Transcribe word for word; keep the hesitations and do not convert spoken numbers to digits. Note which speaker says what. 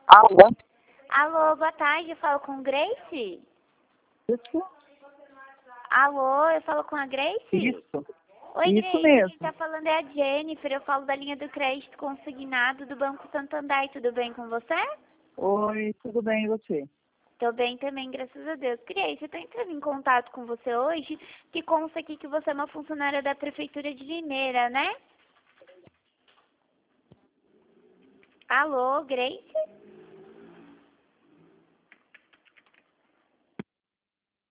Speaker 1: Alô?
Speaker 2: Alô, boa tarde, eu falo com Grace?
Speaker 1: Isso?
Speaker 2: Alô, eu falo com a Grace?
Speaker 1: Isso.
Speaker 2: Oi,
Speaker 1: Isso
Speaker 2: Grace,
Speaker 1: mesmo.
Speaker 2: quem tá falando é a Jennifer, eu falo da linha do crédito consignado do Banco Santander, tudo bem com você?
Speaker 1: Oi, tudo bem e você?
Speaker 2: Tô bem também, graças a Deus. Grace, eu tô entrando em contato com você hoje, que consta aqui que você é uma funcionária da Prefeitura de Limeira, né? Alô, Grace?